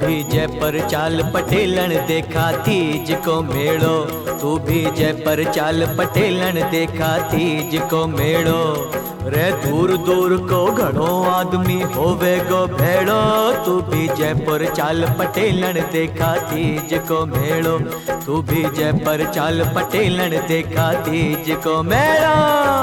भी जय पर चाल पटेलन देखा तीज को मेड़ो। तू भी जय पर चाल पटेलन देखा तीज को मेड़ो। रे दूर दूर को घणो आदमी होवे गो भेड़ो। तू भी जय पर चाल पटेलन देखा तीज को मेड़ो। तू भी जय पर चाल पटेलन देखा तीज को मेड़ो।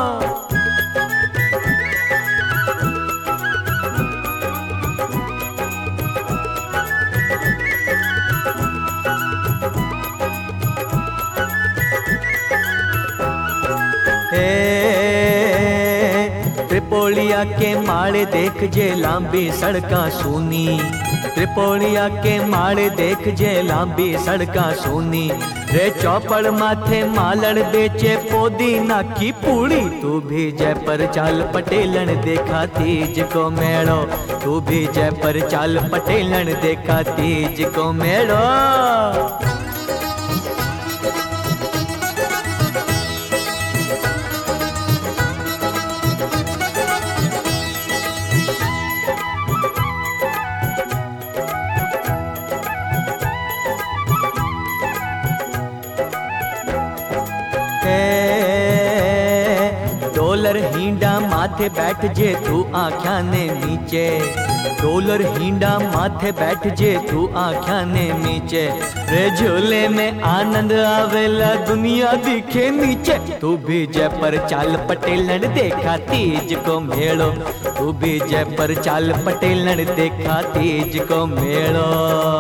त्रिपोलिया के माड़े देख जे लांबी सड़का सूनी। त्रिपोलिया के माड़े देख जे लांबी सड़का सूनी। रे चौपड़ माथे मालड़ बेचे पोदीना की पूड़ी। तू भी जय पर चाल पटेलन देखा तीज को मेड़ो। तू भी जय पर चाल पटेलन देखा तीज को मेड़ो। डोलर हींडा माथे बैठ जे तू आँख्या ने नीचे। डोलर हींडा माथे बैठ जे तू आँख्या ने नीचे। रे झोले में आनंद आवेला दुनिया दिखे नीचे। तू भी जय पर चाल पटेलन देखा तीज को मेड़ो। तू भी जय पर चाल पटेलन देखा तीज को मेड़ो।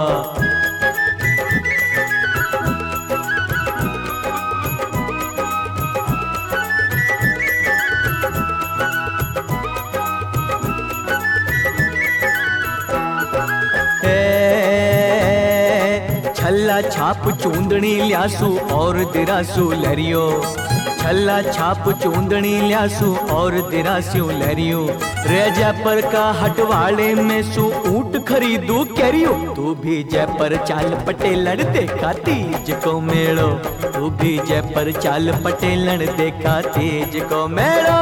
छल्ला छाप चूंदड़ी ल्यासू और दिरासू लहरियो। छल्ला छाप चूंदड़ी ल्यासू और दिरासू लहरियो। रेजा पर का हटवाड़े में सू ऊंट खरीदू कैरियो। तू भी जय पर चाल पटेलन देखा तीज को मेड़ो। तू भी जय पर चाल पटेलन देखा तीज को मेड़ो।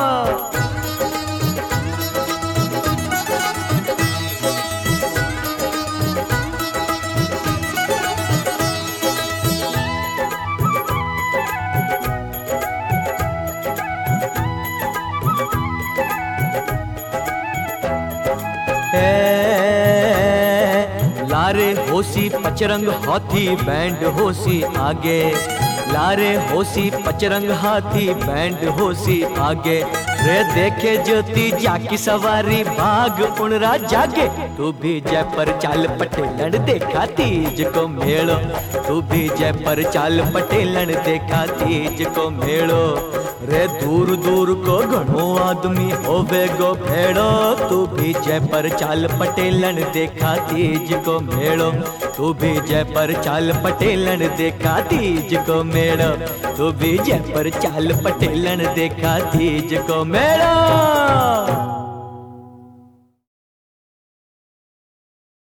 लारे होसी पचरंग हाथी बैंड होसी आगे। लारे होसी पचरंग हाथी बैंड होसी आगे। रे देखे ज्योति जाकी सवारी भाग उनरा जागे। तू भी जय पर चाल पटेलन देखा तीज को मेड़ो। तू भी जय पर चाल पटेलन देखा तीज को मेड़ो। रे दूर दूर को घणो आदमी होवे गो भेड़ो। तू भी जय पर चाल पटेलन देखा तीज को मेड़ो। तू भी जय पर चाल पटेलन देखा तीज को मेड़ो। तू भी जय पर चाल पटेलन देखा तीज को मेड़ो।